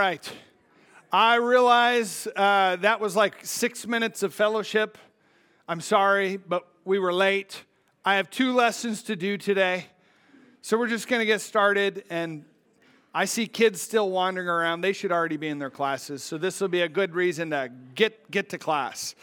Right. I realize that was like 6 minutes of fellowship. I'm sorry, but we were late. I have 2 lessons to do today. So we're just going to get started. And I see kids still wandering around. They should already be in their classes. So this will be a good reason to get to class.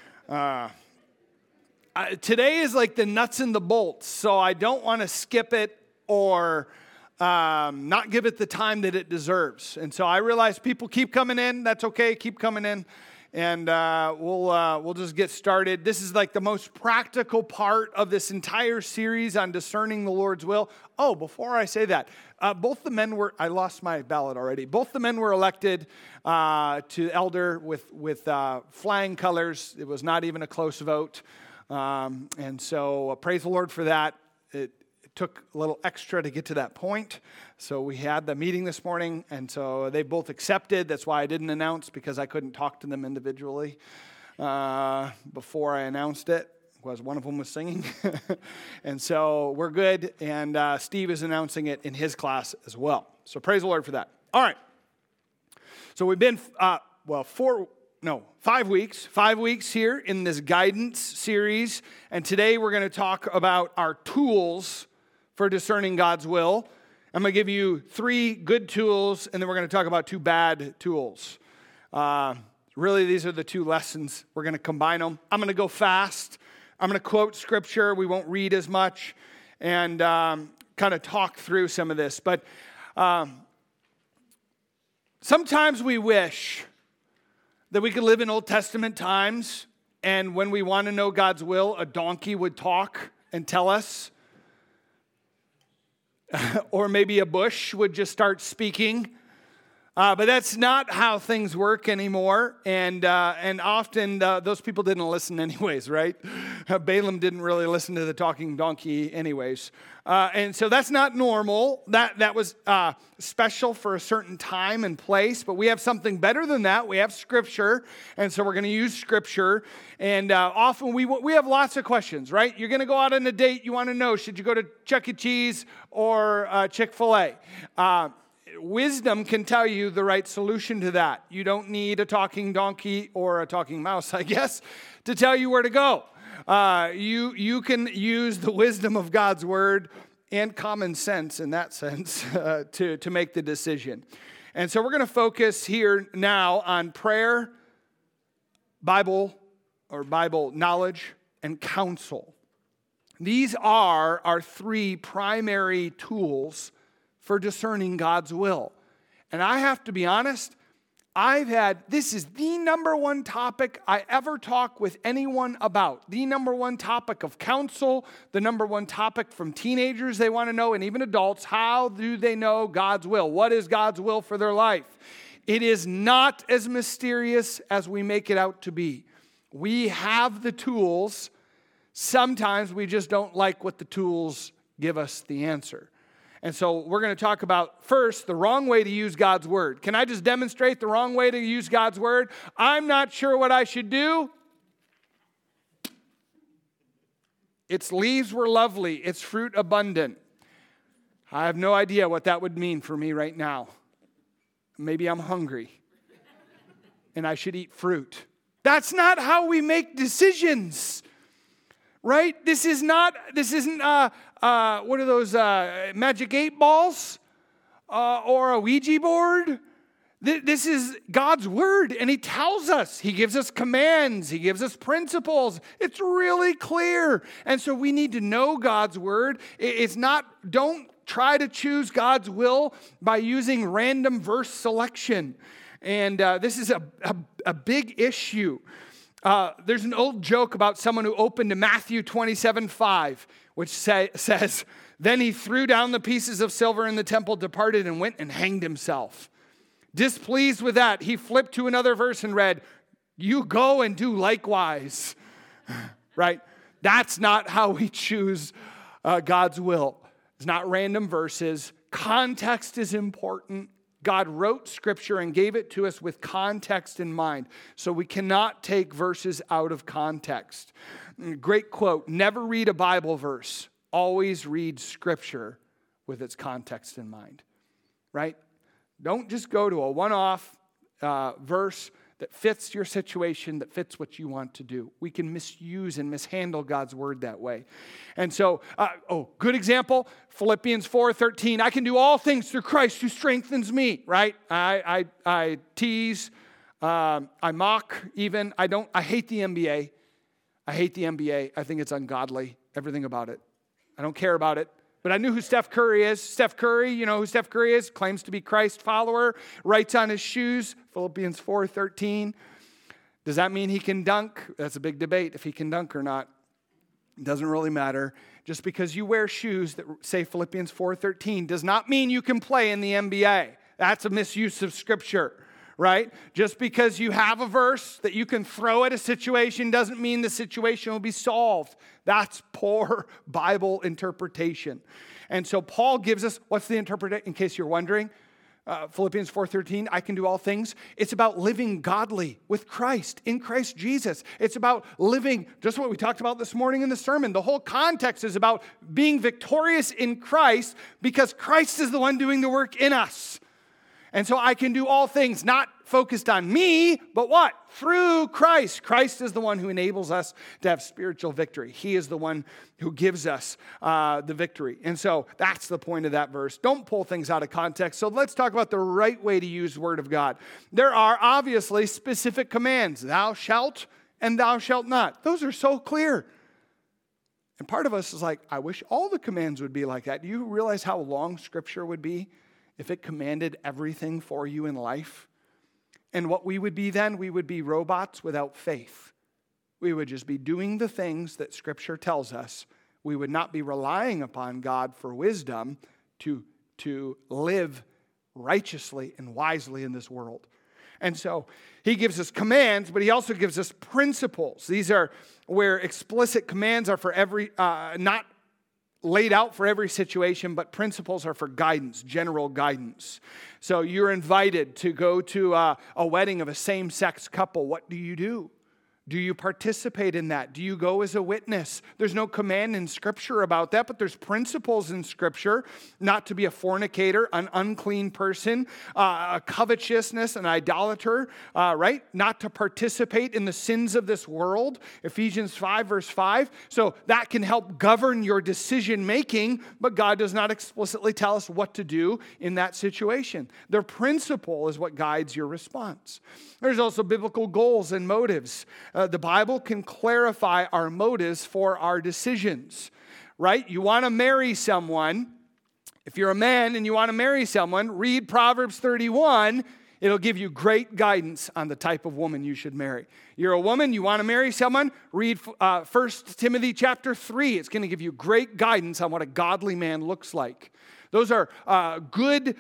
Today is like the nuts and the bolts. So I don't want to skip it or not give it the time that it deserves. And so I realize people keep coming in. That's okay. Keep coming in. And we'll just get started. This is like the most practical part of this entire series on discerning the Lord's will. Oh, before I say that, both the men were, I lost my ballot already. Both the men were elected to elder with flying colors. It was not even a close vote. And so praise the Lord for that. It took a little extra to get to that point. So we had the meeting this morning, and so they both accepted. That's why I didn't announce, because I couldn't talk to them individually before I announced it, because one of them was singing. And so we're good, and Steve is announcing it in his class as well. So praise the Lord for that. All right. So we've been, 5 weeks here in this guidance series, and today we're going to talk about our tools for discerning God's will. I'm going to give you 3 good tools, and then we're going to talk about 2 bad tools. Really, these are the 2 lessons. We're going to combine them. I'm going to go fast. I'm going to quote scripture. We won't read as much, and kind of talk through some of this. But sometimes we wish that we could live in Old Testament times, and when we want to know God's will, a donkey would talk and tell us. Or maybe a bush would just start speaking. But that's not how things work anymore. And often those people didn't listen anyways, right? Balaam didn't really listen to the talking donkey anyways. And so that's not normal. That was special for a certain time and place. But we have something better than that. We have Scripture. And so we're going to use Scripture. And often we have lots of questions, right? You're going to go out on a date. You want to know, should you go to Chuck E. Cheese or Chick-fil-A? Wisdom can tell you the right solution to that. You don't need a talking donkey or a talking mouse, I guess, to tell you where to go. You can use the wisdom of God's word and common sense in that sense to make the decision. And so we're going to focus here now on prayer, Bible knowledge, and counsel. These are our 3 primary tools for discerning God's will. And I have to be honest, this is the number one topic I ever talk with anyone about. The number one topic of counsel, the number one topic from teenagers they want to know, and even adults. How do they know God's will? What is God's will for their life? It is not as mysterious as we make it out to be. We have the tools. Sometimes we just don't like what the tools give us the answer. And so we're going to talk about, first, the wrong way to use God's word. Can I just demonstrate the wrong way to use God's word? I'm not sure what I should do. Its leaves were lovely, its fruit abundant. I have no idea what that would mean for me right now. Maybe I'm hungry and I should eat fruit. That's not how we make decisions. Right? This isn't what are those, magic 8 balls or a Ouija board? This is God's word, and He tells us. He gives us commands. He gives us principles. It's really clear. And so we need to know God's word. Don't try to choose God's will by using random verse selection. And this is a big issue. There's an old joke about someone who opened to Matthew 27:5, which says, "Then he threw down the pieces of silver in the temple, departed, and went and hanged himself." Displeased with that, he flipped to another verse and read, "You go and do likewise." Right? That's not how we choose God's will. It's not random verses. Context is important. God wrote Scripture and gave it to us with context in mind. So we cannot take verses out of context. Great quote, never read a Bible verse. Always read Scripture with its context in mind. Right? Don't just go to a one-off verse that fits your situation, that fits what you want to do. We can misuse and mishandle God's word that way. And so, good example, Philippians 4:13. I can do all things through Christ who strengthens me, right? I tease, I mock even. I hate the NBA. I hate the NBA. I think it's ungodly, everything about it. I don't care about it. But I knew who Steph Curry is. Steph Curry, you know who Steph Curry is? Claims to be Christ follower. Writes on his shoes, Philippians 4:13. Does that mean he can dunk? That's a big debate if he can dunk or not. It doesn't really matter. Just because you wear shoes that say Philippians 4:13 does not mean you can play in the NBA. That's a misuse of Scripture, right? Just because you have a verse that you can throw at a situation doesn't mean the situation will be solved. That's poor Bible interpretation. And so Paul gives us, what's the interpretation, in case you're wondering? Philippians 4:13, I can do all things. It's about living godly with Christ, in Christ Jesus. It's about living, just what we talked about this morning in the sermon. The whole context is about being victorious in Christ because Christ is the one doing the work in us. And so I can do all things, not focused on me, but what? Through Christ. Christ is the one who enables us to have spiritual victory. He is the one who gives us the victory. And so that's the point of that verse. Don't pull things out of context. So let's talk about the right way to use the Word of God. There are obviously specific commands. Thou shalt and thou shalt not. Those are so clear. And part of us is like, I wish all the commands would be like that. Do you realize how long Scripture would be if it commanded everything for you in life? And what we would be then, we would be robots without faith. We would just be doing the things that Scripture tells us. We would not be relying upon God for wisdom to live righteously and wisely in this world. And so he gives us commands, but he also gives us principles. These are where explicit commands are for every, not laid out for every situation, but principles are for guidance, general guidance. So you're invited to go to a wedding of a same-sex couple. What do you do? Do you participate in that? Do you go as a witness? There's no command in Scripture about that, but there's principles in Scripture not to be a fornicator, an unclean person, a covetousness, an idolater, right? Not to participate in the sins of this world, Ephesians 5, verse 5. So that can help govern your decision making, but God does not explicitly tell us what to do in that situation. The principle is what guides your response. There's also biblical goals and motives. The Bible can clarify our motives for our decisions, right? You want to marry someone. If you're a man and you want to marry someone, read Proverbs 31. It'll give you great guidance on the type of woman you should marry. You're a woman, you want to marry someone, read 1 Timothy chapter 3. It's going to give you great guidance on what a godly man looks like. Those are good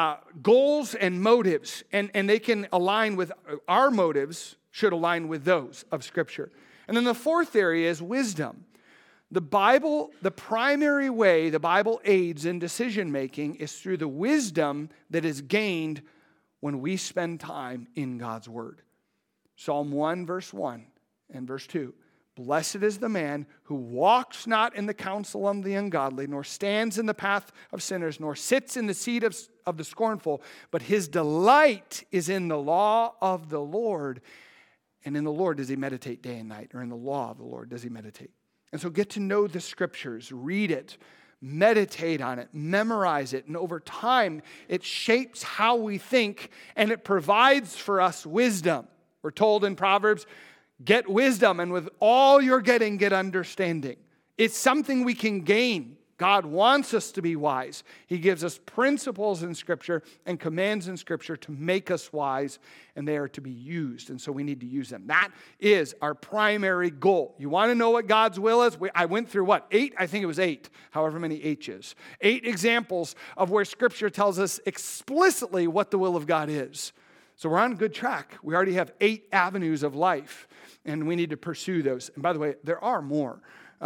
goals and motives, and they can align with our motives, should align with those of Scripture. And then the fourth area is wisdom. The Bible, the primary way the Bible aids in decision making is through the wisdom that is gained when we spend time in God's Word. Psalm 1, verse 1 and verse 2. Blessed is the man who walks not in the counsel of the ungodly, nor stands in the path of sinners, nor sits in the seat of the scornful, but his delight is in the law of the Lord. And in the Lord does he meditate day and night, or in the law of the Lord does he meditate. And so get to know the Scriptures, read it, meditate on it, memorize it, and over time it shapes how we think, and it provides for us wisdom. We're told in Proverbs, get wisdom, and with all you're getting, get understanding. It's something we can gain. God wants us to be wise. He gives us principles in Scripture and commands in Scripture to make us wise, and they are to be used. And so we need to use them. That is our primary goal. You want to know what God's will is? I went through what? 8? I think it was 8, however many H's. 8 examples of where Scripture tells us explicitly what the will of God is. So we're on a good track. We already have 8 avenues of life, and we need to pursue those. And by the way, there are more.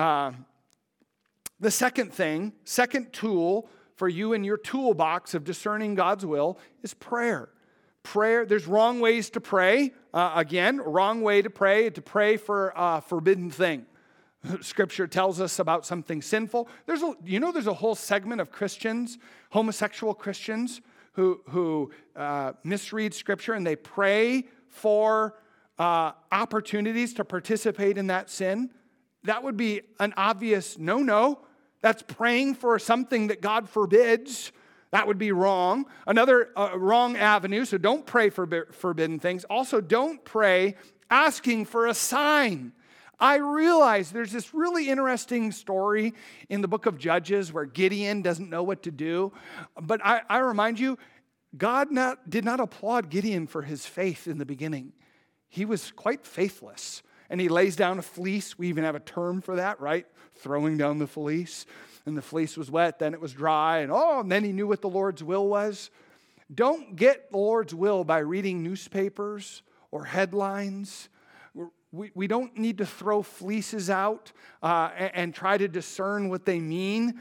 The second tool for you in your toolbox of discerning God's will is prayer. Prayer, there's wrong ways to pray. Wrong way to pray for a forbidden thing. Scripture tells us about something sinful. There's a whole segment of Christians, homosexual Christians, who misread Scripture and they pray for opportunities to participate in that sin, that would be an obvious no-no. That's praying for something that God forbids. That would be wrong. Another wrong avenue, so don't pray for forbidden things. Also, don't pray asking for a sign. I realize there's this really interesting story in the book of Judges where Gideon doesn't know what to do. But I remind you, God did not applaud Gideon for his faith in the beginning. He was quite faithless. And he lays down a fleece. We even have a term for that, right? Throwing down the fleece. And the fleece was wet, then it was dry. And then he knew what the Lord's will was. Don't get the Lord's will by reading newspapers or headlines. We don't need to throw fleeces out and try to discern what they mean.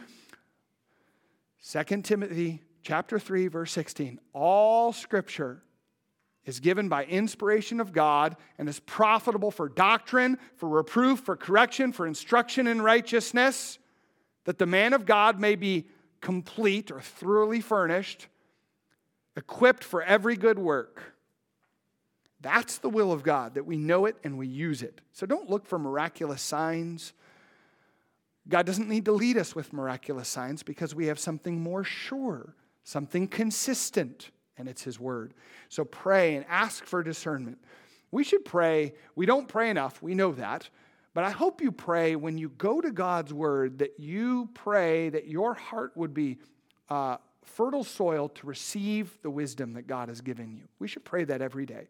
2 Timothy chapter 3, verse 16. All Scripture is given by inspiration of God and is profitable for doctrine, for reproof, for correction, for instruction in righteousness, that the man of God may be complete or thoroughly furnished, equipped for every good work. That's the will of God, that we know it and we use it. So don't look for miraculous signs. God doesn't need to lead us with miraculous signs because we have something more sure, something consistent, and it's His Word. So pray and ask for discernment. We should pray. We don't pray enough. We know that. But I hope you pray when you go to God's Word that you pray that your heart would be fertile soil to receive the wisdom that God has given you. We should pray that every day.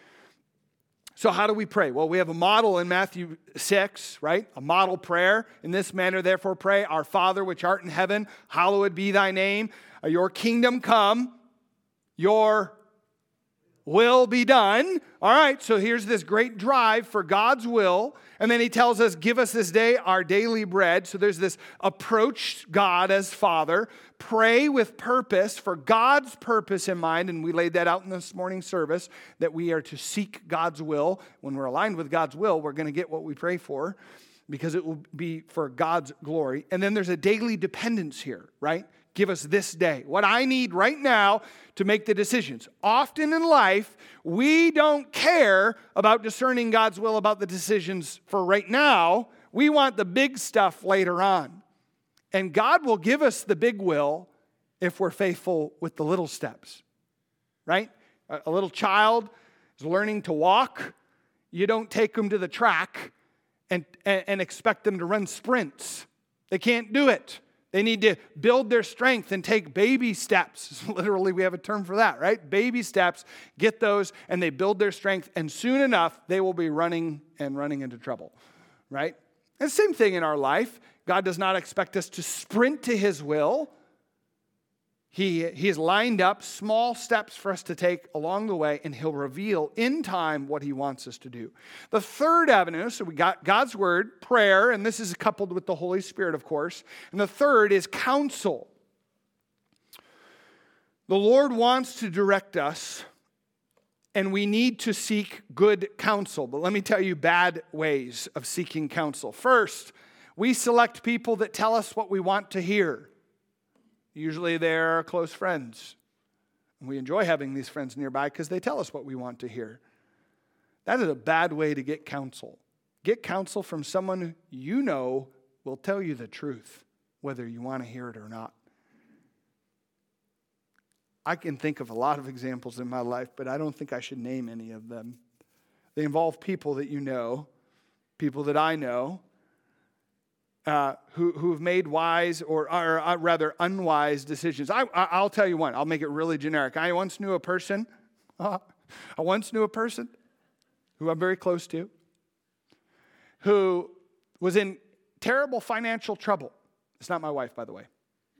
So how do we pray? Well, we have a model in Matthew 6, right? A model prayer. In this manner, therefore, pray, Our Father which art in heaven, hallowed be thy name. Your kingdom come, your will be done. All right, so here's this great drive for God's will. And then he tells us, give us this day our daily bread. So there's this approach God as Father. Pray with purpose, for God's purpose in mind. And we laid that out in this morning's service, that we are to seek God's will. When we're aligned with God's will, we're going to get what we pray for, because it will be for God's glory. And then there's a daily dependence here, right? Give us this day what I need right now to make the decisions. Often in life, we don't care about discerning God's will about the decisions for right now. We want the big stuff later on. And God will give us the big will if we're faithful with the little steps, right? A little child is learning to walk. You don't take them to the track and expect them to run sprints. They can't do it. They need to build their strength and take baby steps. Literally, we have a term for that, right? Baby steps, get those, and they build their strength, and soon enough, they will be running into trouble, right? And same thing in our life. God does not expect us to sprint to His will. He has lined up small steps for us to take along the way, and He'll reveal in time what He wants us to do. The third avenue, so we got God's Word, prayer, and this is coupled with the Holy Spirit, of course. And the third is counsel. The Lord wants to direct us, and we need to seek good counsel. But let me tell you bad ways of seeking counsel. First, we select people that tell us what we want to hear. Usually they're our close friends. And we enjoy having these friends nearby because they tell us what we want to hear. That is a bad way to get counsel. Get counsel from someone you know will tell you the truth, whether you want to hear it or not. I can think of a lot of examples in my life, but I don't think I should name any of them. They involve people that you know, people that I know, who have made wise or rather unwise decisions. I'll tell you one. I'll make it really generic. I once knew a person who I'm very close to, who was in terrible financial trouble. It's not my wife, by the way.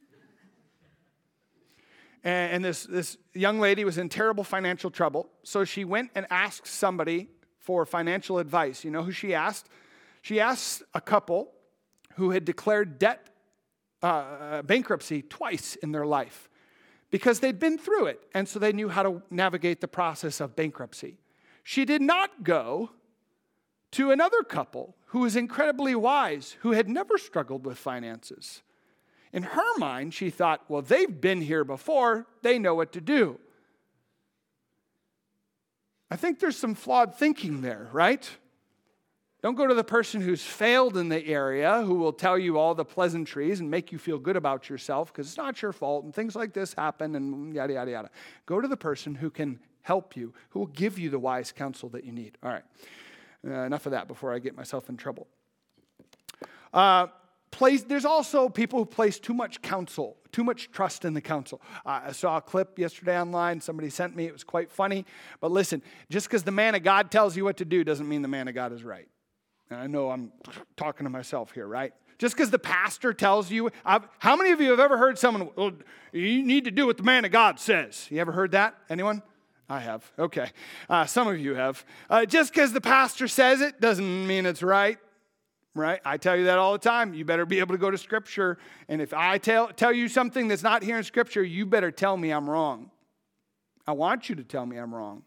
And this young lady was in terrible financial trouble, so she went and asked somebody for financial advice. You know who she asked? She asked a couple who had declared bankruptcy twice in their life because they'd been through it, and so they knew how to navigate the process of bankruptcy. She did not go to another couple who was incredibly wise, who had never struggled with finances. In her mind, she thought, well, they've been here before. They know what to do. I think there's some flawed thinking there, right? Don't go to the person who's failed in the area, who will tell you all the pleasantries and make you feel good about yourself because it's not your fault and things like this happen and yada, yada, yada. Go to the person who can help you, who will give you the wise counsel that you need. All right, enough of that before I get myself in trouble. There's also people who place too much counsel, too much trust in the counsel. I saw a clip yesterday online. Somebody sent me. It was quite funny. But listen, just because the man of God tells you what to do doesn't mean the man of God is right. And I know I'm talking to myself here, right? Just because the pastor tells you. How many of you have ever heard someone, well, you need to do what the man of God says? You ever heard that? Anyone? I have. Okay. Some of you have. Just because the pastor says it doesn't mean it's right. Right? I tell you that all the time. You better be able to go to Scripture. And if I tell you something that's not here in Scripture, you better tell me I'm wrong. I want you to tell me I'm wrong.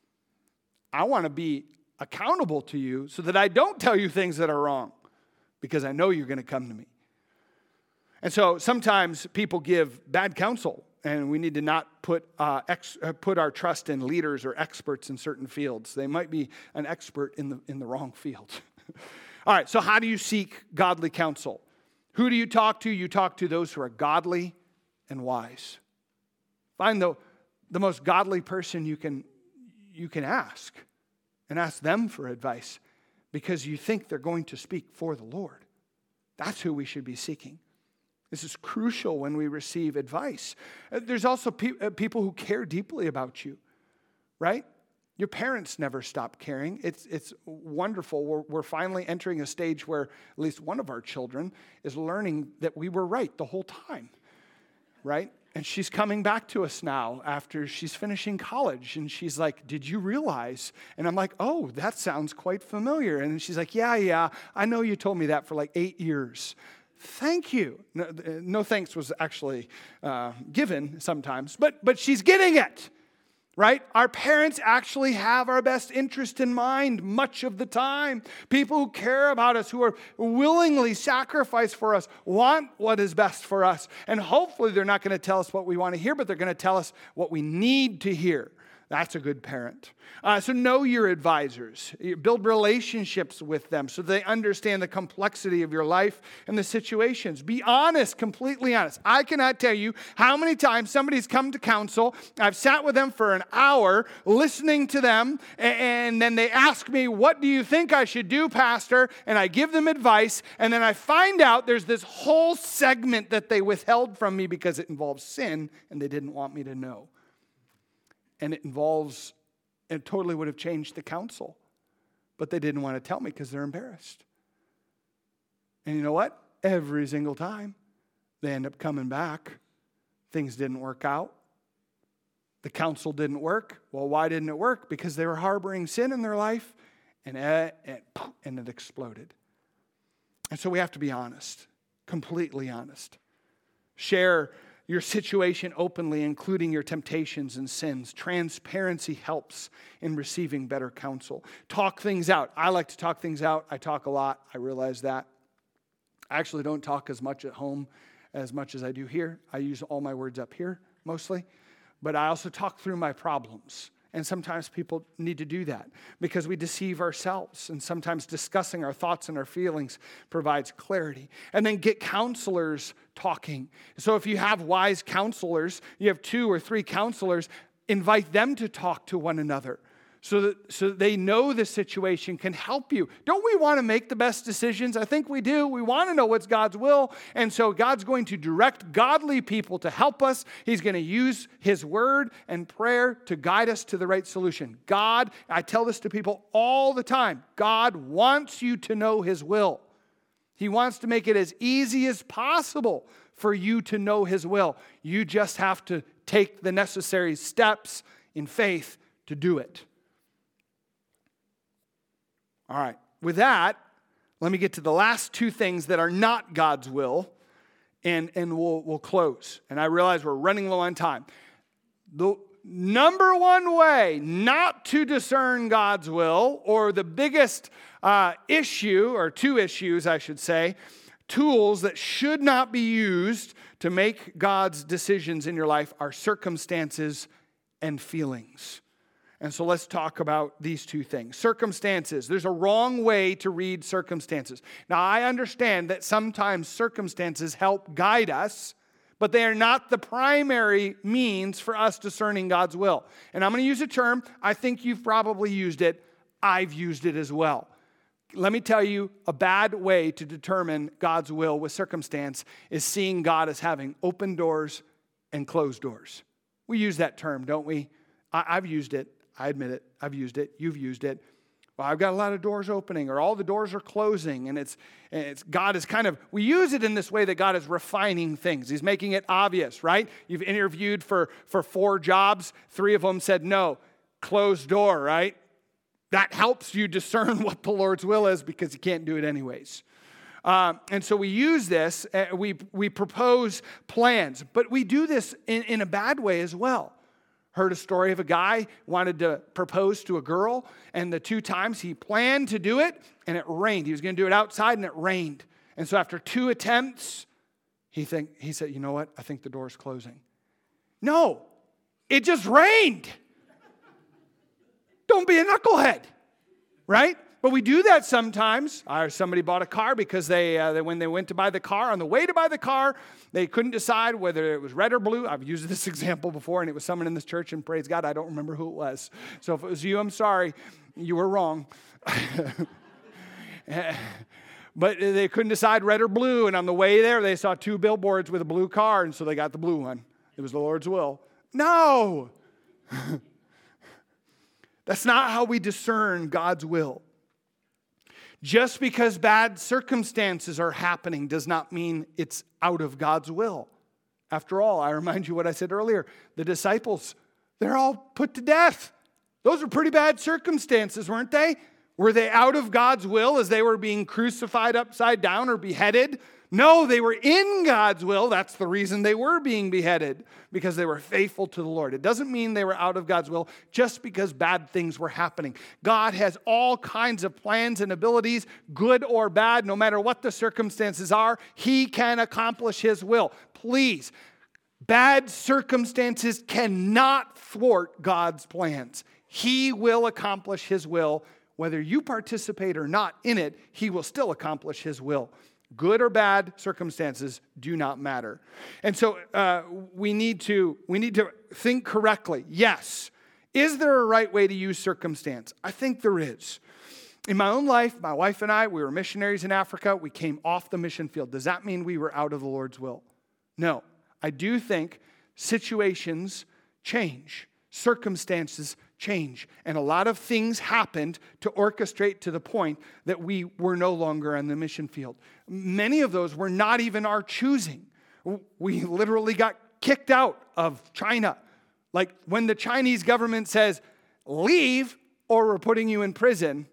I want to be accountable to you so that I don't tell you things that are wrong because I know you're going to come to me. And so sometimes people give bad counsel, and we need to not put our trust in leaders or experts in certain fields. They might be an expert in the wrong field. All right, so how do you seek godly counsel? Who do you talk to? You talk to those who are godly and wise. Find the most godly person you can ask, and ask them for advice because you think they're going to speak for the Lord. That's who we should be seeking. This is crucial when we receive advice. There's also people who care deeply about you, right? Your parents never stop caring. It's wonderful. We're finally entering a stage where at least one of our children is learning that we were right the whole time, right? And she's coming back to us now after she's finishing college. And she's like, did you realize? And I'm like, oh, that sounds quite familiar. And she's like, yeah, I know you told me that for like 8 years. Thank you. No thanks was actually given sometimes, but she's getting it. Right? Our parents actually have our best interest in mind much of the time. People who care about us, who are willingly sacrifice for us, want what is best for us. And hopefully they're not going to tell us what we want to hear, but they're going to tell us what we need to hear. That's a good parent. So know your advisors. Build relationships with them so they understand the complexity of your life and the situations. Be honest, completely honest. I cannot tell you how many times somebody's come to counsel. I've sat with them for an hour listening to them, and then they ask me, what do you think I should do, Pastor? And I give them advice, and then I find out there's this whole segment that they withheld from me because it involves sin, and they didn't want me to know. And it totally would have changed the counsel. But they didn't want to tell me because they're embarrassed. And you know what? Every single time, they end up coming back. Things didn't work out. The counsel didn't work. Well, why didn't it work? Because they were harboring sin in their life, and it exploded. And so we have to be honest, completely honest. Share your situation openly, including your temptations and sins. Transparency helps in receiving better counsel. Talk things out. I like to talk things out. I talk a lot. I realize that. I actually don't talk as much at home as much as I do here. I use all my words up here mostly. But I also talk through my problems. And sometimes people need to do that because we deceive ourselves. And sometimes discussing our thoughts and our feelings provides clarity. And then get counselors talking. So if you have wise counselors, you have 2 or 3 counselors, invite them to talk to one another so that they know the situation can help you. Don't we want to make the best decisions? I think we do. We want to know what's God's will. And so God's going to direct godly people to help us. He's going to use His word and prayer to guide us to the right solution. God, I tell this to people all the time, God wants you to know His will. He wants to make it as easy as possible for you to know His will. You just have to take the necessary steps in faith to do it. All right, with that, let me get to the last 2 things that are not God's will, and we'll close. And I realize we're running low on time. The number one way not to discern God's will, or the biggest issue, or 2 issues, I should say, tools that should not be used to make God's decisions in your life are circumstances and feelings. And so let's talk about these two things. Circumstances. There's a wrong way to read circumstances. Now, I understand that sometimes circumstances help guide us, but they are not the primary means for us discerning God's will. And I'm going to use a term. I think you've probably used it. I've used it as well. Let me tell you, a bad way to determine God's will with circumstance is seeing God as having open doors and closed doors. We use that term, don't we? I've used it. I admit it. I've used it. You've used it. Well, I've got a lot of doors opening, or all the doors are closing, and it's God is kind of, we use it in this way that God is refining things. He's making it obvious, right? You've interviewed for 4 jobs. 3 of them said no. Closed door, right? That helps you discern what the Lord's will is because you can't do it anyways. And so we use this, we propose plans, but we do this in a bad way as well. Heard a story of a guy wanted to propose to a girl, and the 2 times he planned to do it, and it rained. He was going to do it outside, and it rained. And so after 2 attempts, he said, you know what? I think the door's closing. No, it just rained. Don't be a knucklehead, right? But we do that sometimes. Somebody bought a car because when they went to buy the car, on the way to buy the car, they couldn't decide whether it was red or blue. I've used this example before, and it was someone in this church, and praise God, I don't remember who it was. So if it was you, I'm sorry. You were wrong. But they couldn't decide red or blue, and on the way there, they saw 2 billboards with a blue car, and so they got the blue one. It was the Lord's will. No! That's not how we discern God's will. Just because bad circumstances are happening does not mean it's out of God's will. After all, I remind you what I said earlier. The disciples, they're all put to death. Those were pretty bad circumstances, weren't they? Were they out of God's will as they were being crucified upside down or beheaded? No, they were in God's will. That's the reason they were being beheaded, because they were faithful to the Lord. It doesn't mean they were out of God's will just because bad things were happening. God has all kinds of plans and abilities, good or bad, no matter what the circumstances are. He can accomplish His will. Please, bad circumstances cannot thwart God's plans. He will accomplish His will. Whether you participate or not in it, He will still accomplish His will. Good or bad circumstances do not matter. And so we need to think correctly. Yes. Is there a right way to use circumstance? I think there is. In my own life, my wife and I, we were missionaries in Africa. We came off the mission field. Does that mean we were out of the Lord's will? No. I do think situations change. Circumstances change. And a lot of things happened to orchestrate to the point that we were no longer on the mission field. Many of those were not even our choosing. We literally got kicked out of China. Like when the Chinese government says, leave or we're putting you in prison.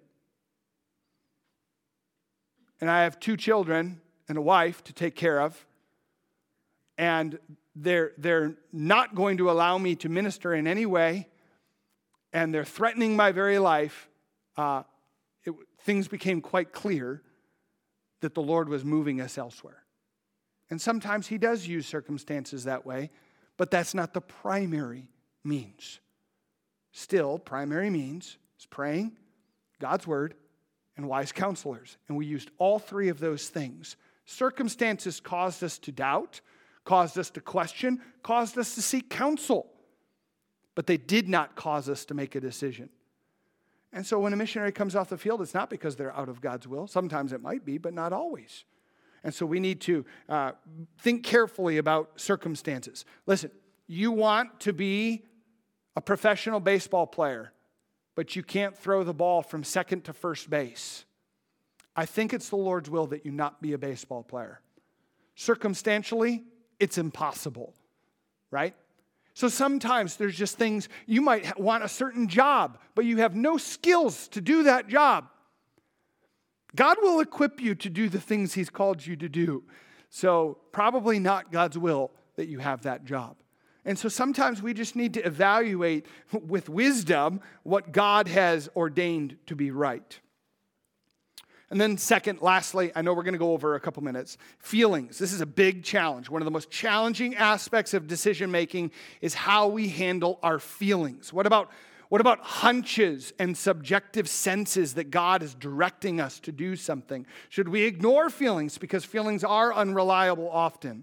And I have 2 children and a wife to take care of. And they're not going to allow me to minister in any way, and they're threatening my very life. Things became quite clear that the Lord was moving us elsewhere. And sometimes He does use circumstances that way, but that's not the primary means. Still, primary means is praying, God's Word, and wise counselors. And we used all 3 of those things. Circumstances caused us to doubt, caused us to question, caused us to seek counsel. But they did not cause us to make a decision. And so when a missionary comes off the field, it's not because they're out of God's will. Sometimes it might be, but not always. And so we need to think carefully about circumstances. Listen, you want to be a professional baseball player, but you can't throw the ball from second to first base. I think it's the Lord's will that you not be a baseball player. Circumstantially, it's impossible, right? So sometimes there's just things, you might want a certain job, but you have no skills to do that job. God will equip you to do the things He's called you to do. So probably not God's will that you have that job. And so sometimes we just need to evaluate with wisdom what God has ordained to be right. And then second, lastly, I know we're going to go over a couple minutes, feelings. This is a big challenge. One of the most challenging aspects of decision making is how we handle our feelings. What about hunches and subjective senses that God is directing us to do something? Should we ignore feelings because feelings are unreliable often?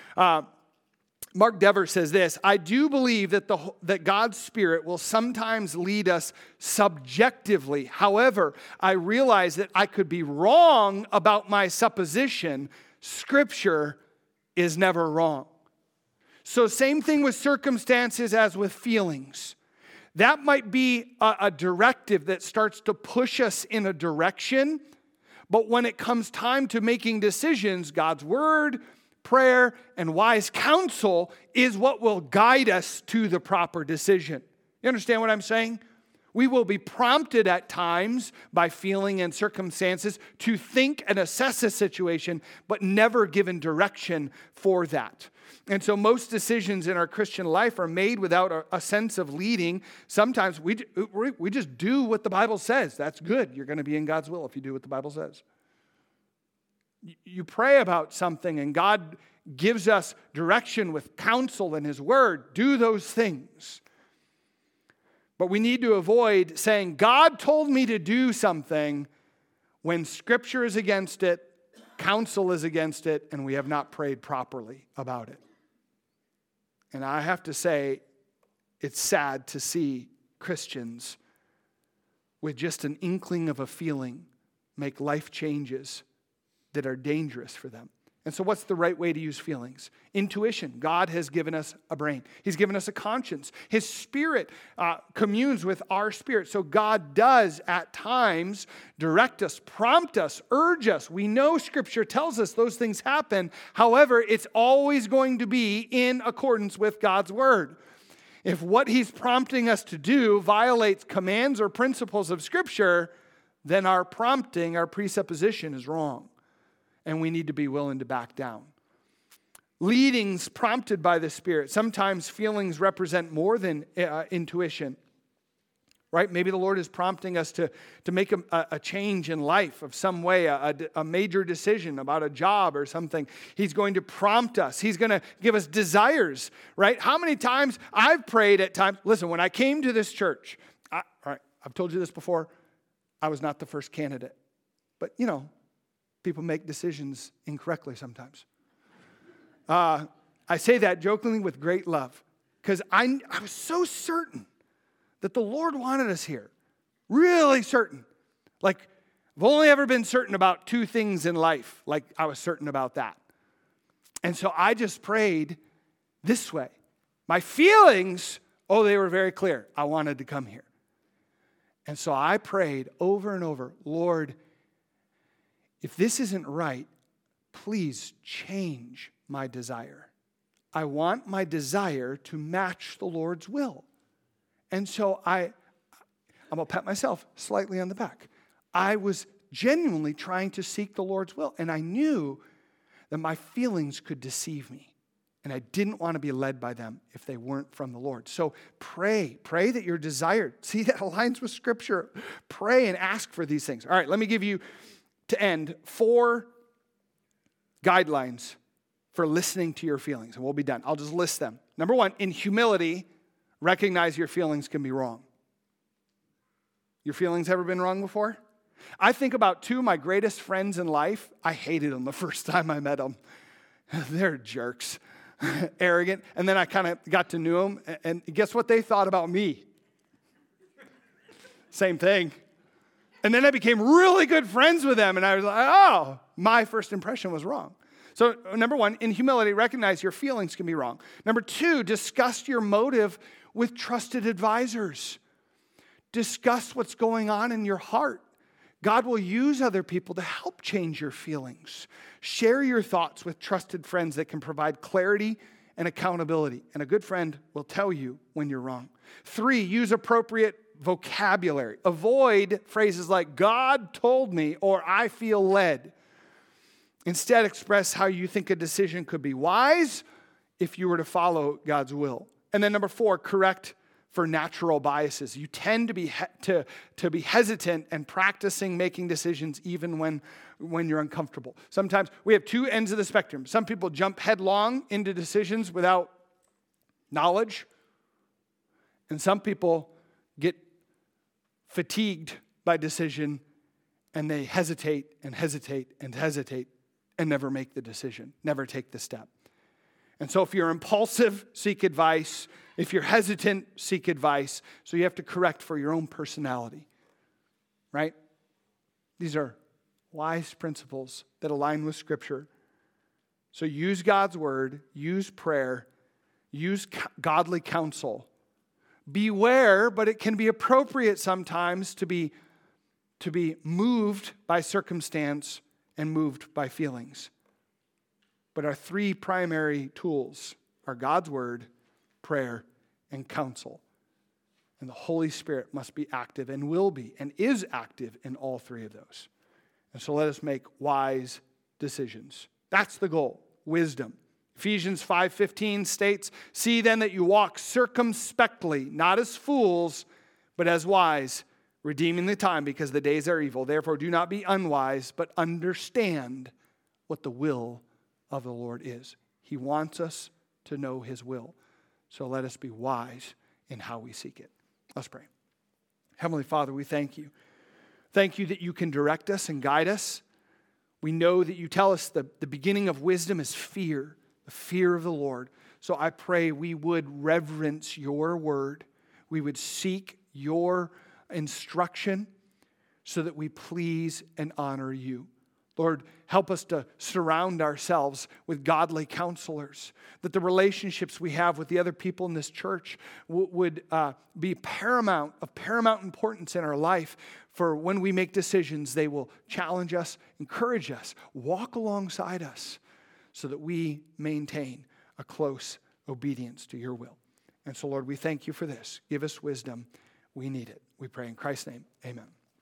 Mark Dever says this: I do believe that God's Spirit will sometimes lead us subjectively. However, I realize that I could be wrong about my supposition. Scripture is never wrong. So same thing with circumstances as with feelings. That might be a directive that starts to push us in a direction, but when it comes time to making decisions, God's Word, prayer, and wise counsel is what will guide us to the proper decision. You understand what I'm saying? We will be prompted at times by feeling and circumstances to think and assess a situation, but never given direction for that. And so most decisions in our Christian life are made without a sense of leading. Sometimes we just do what the Bible says. That's good. You're going to be in God's will if you do what the Bible says. You pray about something and God gives us direction with counsel in His Word. Do those things. But we need to avoid saying, God told me to do something when Scripture is against it, counsel is against it, and we have not prayed properly about it. And I have to say, it's sad to see Christians with just an inkling of a feeling make life changes that are dangerous for them. And so what's the right way to use feelings? Intuition. God has given us a brain. He's given us a conscience. His Spirit communes with our spirit. So God does at times direct us, prompt us, urge us. We know Scripture tells us those things happen. However, it's always going to be in accordance with God's Word. If what He's prompting us to do violates commands or principles of Scripture, then our prompting, our presupposition is wrong. And we need to be willing to back down. Leadings prompted by the Spirit. Sometimes feelings represent more than intuition. Right? Maybe the Lord is prompting us to make a change in life of some way, a major decision about a job or something. He's going to prompt us. He's going to give us desires. Right? How many times I've prayed at times. Listen, when I came to this church, I've told you this before, I was not the first candidate. But, people make decisions incorrectly sometimes. I say that jokingly with great love because I was so certain that the Lord wanted us here. Really certain. Like, I've only ever been certain about two things in life. Like, I was certain about that. And so I just prayed this way. My feelings, they were very clear. I wanted to come here. And so I prayed over and over, Lord, if this isn't right, please change my desire. I want my desire to match the Lord's will. And so I'm going to pat myself slightly on the back. I was genuinely trying to seek the Lord's will. And I knew that my feelings could deceive me. And I didn't want to be led by them if they weren't from the Lord. So pray that your desire, see, that aligns with Scripture. Pray and ask for these things. All right, let me give you, to end, 4 guidelines for listening to your feelings, and we'll be done. I'll just list them. Number 1, in humility, recognize your feelings can be wrong. Your feelings ever been wrong before? I think about 2 of my greatest friends in life. I hated them the first time I met them. They're jerks, arrogant. And then I kind of got to know them, and guess what they thought about me? Same thing. And then I became really good friends with them, and I was like, my first impression was wrong. So number 1, in humility, recognize your feelings can be wrong. Number 2, discuss your motive with trusted advisors. Discuss what's going on in your heart. God will use other people to help change your feelings. Share your thoughts with trusted friends that can provide clarity and accountability. And a good friend will tell you when you're wrong. 3, use appropriate vocabulary. Avoid phrases like God told me or I feel led. Instead, express how you think a decision could be wise if you were to follow God's will. And then number 4, correct for natural biases. You tend to be hesitant and practicing making decisions even when you're uncomfortable. Sometimes we have two ends of the spectrum. Some people jump headlong into decisions without knowledge, and some people get fatigued by decision and they hesitate and hesitate and hesitate and never make the decision, never take the step. And so if you're impulsive, seek advice. If you're hesitant, seek advice. So you have to correct for your own personality, right? These are wise principles that align with Scripture. So use God's word, use prayer, use godly counsel. Beware, but it can be appropriate sometimes to be moved by circumstance and moved by feelings. But our three primary tools are God's word, prayer, and counsel. And the Holy Spirit must be active and will be and is active in all three of those. And so let us make wise decisions. That's the goal, wisdom. Ephesians 5:15 states, "See then that you walk circumspectly, not as fools, but as wise, redeeming the time because the days are evil. Therefore do not be unwise, but understand what the will of the Lord is." He wants us to know His will. So let us be wise in how we seek it. Let's pray. Heavenly Father, we thank you. Thank you that you can direct us and guide us. We know that you tell us the beginning of wisdom is fear, the fear of the Lord. So I pray we would reverence your word. We would seek your instruction so that we please and honor you. Lord, help us to surround ourselves with godly counselors, that the relationships we have with the other people in this church would be of paramount importance in our life. For when we make decisions, they will challenge us, encourage us, walk alongside us so that we maintain a close obedience to your will. And so, Lord, we thank you for this. Give us wisdom. We need it. We pray in Christ's name. Amen.